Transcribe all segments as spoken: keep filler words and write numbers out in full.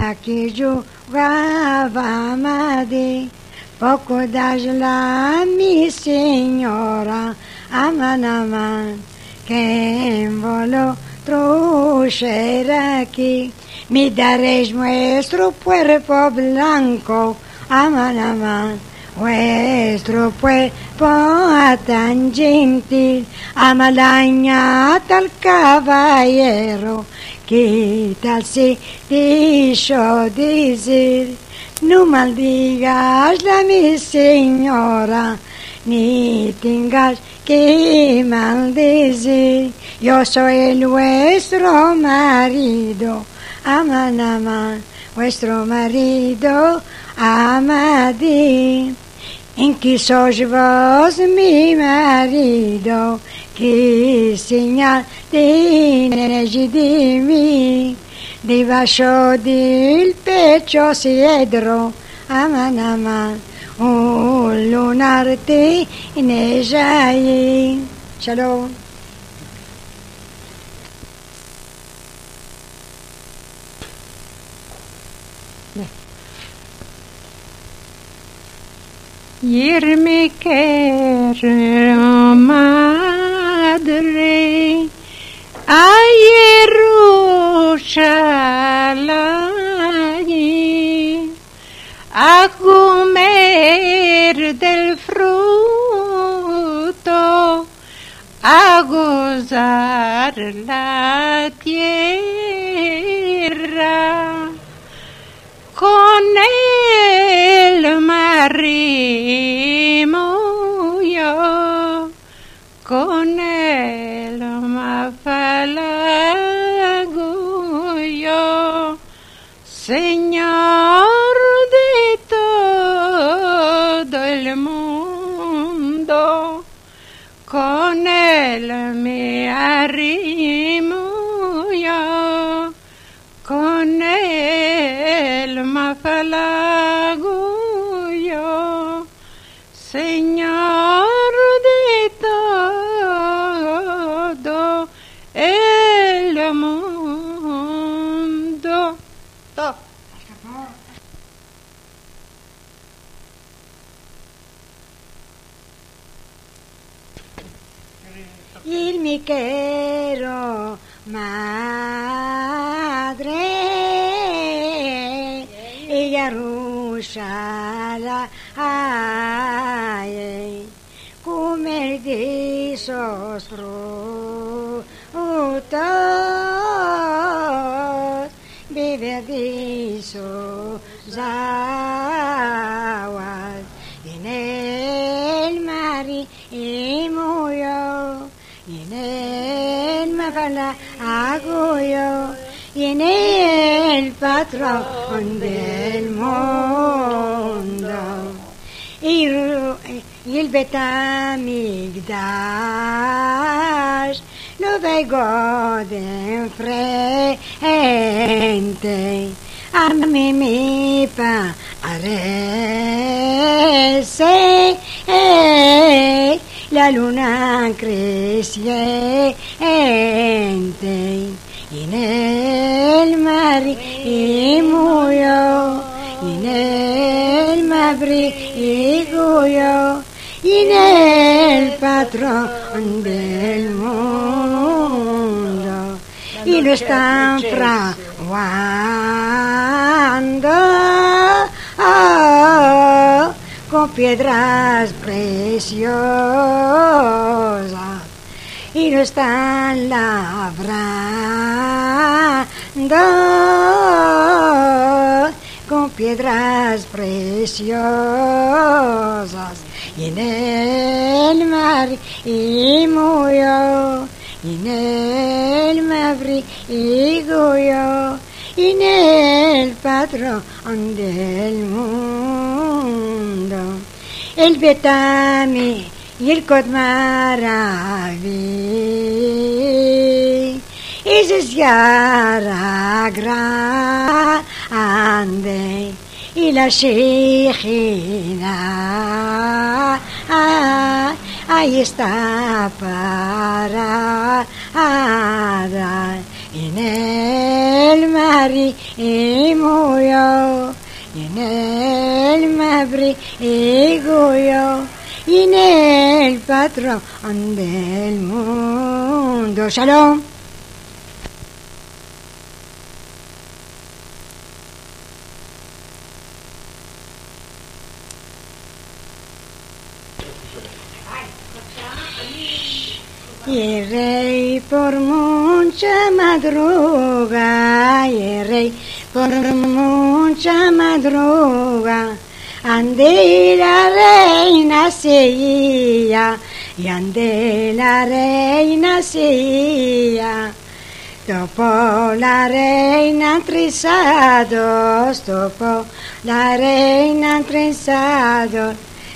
que jogava amade, poco das lá, mi signora, aman, aman, quem volou trouxer aqui, me dareis vuestro cuerpo blanco, aman, aman, vuestro cuerpo tan gentil, amalaña tal caballero, que tal se dicho decir, no maldigas la mi señora, ni tengas que maldecir, yo soy el vuestro marido, aman, aman, vuestro marido, amadi, en que sois vos mi marido, que señal tienes de mí, debajo del pecho cedro, aman, aman, un lunar tienes ahí. Shalom. Irmi quiero madre a Jerusalén a comer del fruto, a gozar la tierra con el matrimonio, con el mafalago yo, Señor de todo el mundo, con él me arrimo yo, con él mafalago yo, Señor de todo el mundo. Top. Il mi quiero madre y Jerusalén, comer de esos frutos, beber de sus aguas, en el mar y murió, y en el mafalago yo, y en el patrón del mundo, y, y el Betamigdash lo veo de frente, a mí me parece la luna creciente, y en el mar y murió, y en el mabrigo yo, y en el patrón del mundo, y lo están fraguando oh, con piedras preciosas, y lo están labrando con piedras preciosas, y en el mar y murió, y en el mabrigo yo, y en el patrón del mundo, el Betami y el Kotmaravi, ese es Yara grande, y la Shejina, ah, ahí está parada, en el mar Mari y murió, y en él me abrigo yo, y en el patrón del mundo. Shalom. Y el rey por mucha madruga, y el rey por mucha madruga, ande la reina seguía, y ande la reina seguía. Topó la reina trezados, topó la reina trezados,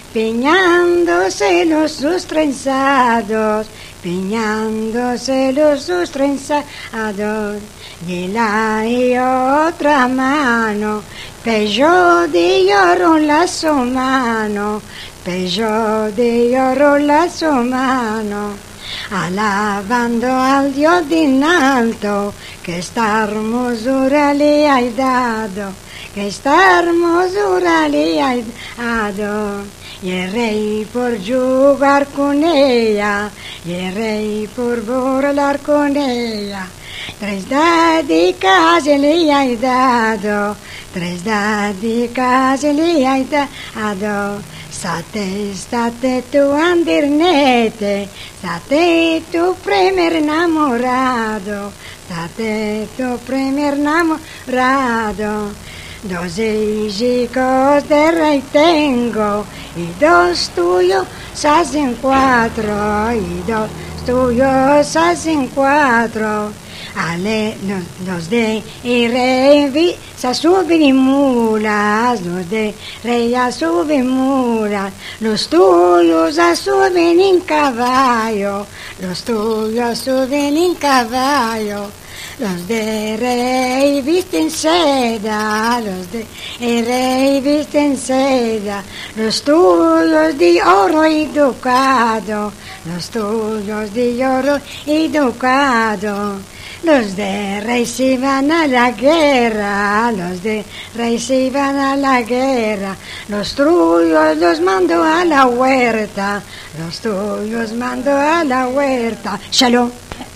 peñándose los sus trenzados, peñándose los sus trenzados, y la y otra mano, pelló de oro la su mano, pelló de oro la su mano, alabando al Dios de alto, que esta hermosura le ha dado, que esta hermosura le ha dado. Y el rey por jugar con ella, y el rey por burlar con ella, tres dádicas le ha dado, tres dádicas le ha dado. State, state tu andernete, state tu primer enamorado, state tu primer enamorado. Dos hijos de rey tengo, y dos tuyos hacen cuatro, y dos tuyos hacen cuatro. Ale, los, los de y rey se suben mulas, los de rey a suben mulas, los tuyos a suben en caballo, los tuyos suben en caballo. Los de rey visten seda, los de rey visten seda, los tuyos de oro y ducado, los tuyos de oro y ducado. Los de rey se van a la guerra, los de rey se van a la guerra, los tuyos los mando a la huerta, los tuyos mando a la huerta. Shalom.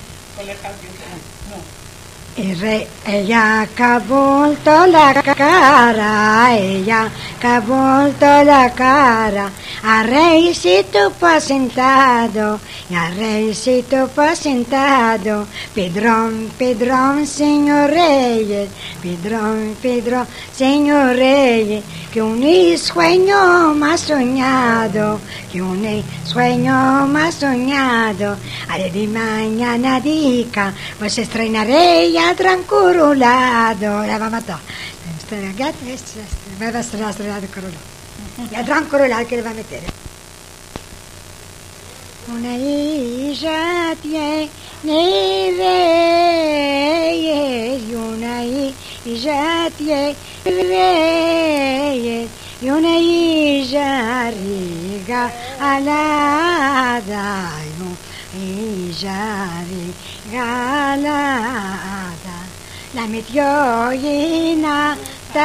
El rey, ella que ha volto la cara, ella que ha volto la cara, al reycito pa' sentado, y al reycito pa' sentado, Pedrón, Pedrón, señor Reyes, Pedrón, Pedrón, señor Reyes, que un sueño más soñado, que un sueño más soñado, haré de mañana dica, pues estrenaré ya tranquilado, la va a matar, va a estrenar ya tranquilado que le va a meter. Una hija tiene reyes, y una hija tiene reyes, y una hija regalada, y una hija regalada, la metió llena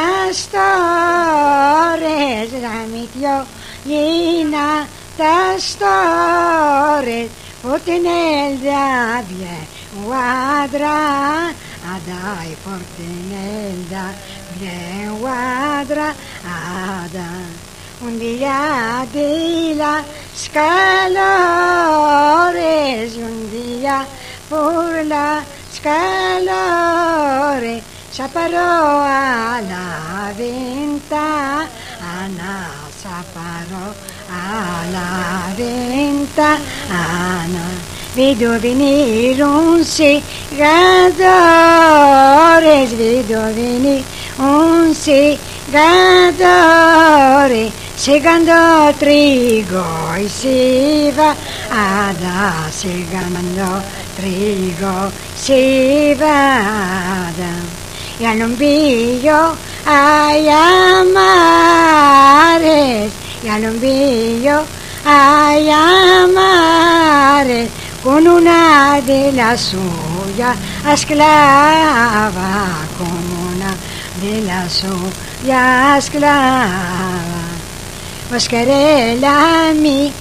pastores, la metió llena pastores, por tener la bien guadrada, y por tener la bien guadrada. Un día de las calores, un día por las calores, se paró a la ventana, se paró a la ventana, vedo venire un segadores, vedo venire un segadore, segando trigo y si va ada, segando trigo si vada, y al ombillo hay amares, y al ombillo hay amares, con una de las suyas esclava, con de la suya esclava. Vos querés la mi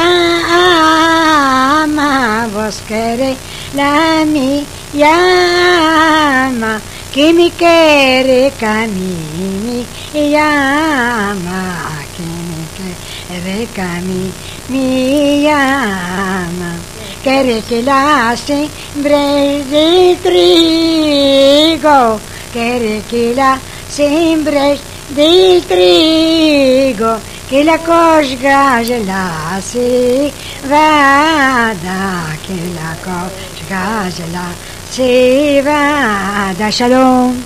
llama, vos querés la mi llama, que me quiere camini llama, que me quiere camini mi llama. Quiere que la siembre de trigo, quiere que la siembre del trigo, que la cosga la cebada, que la cosga la cebada. Shalom.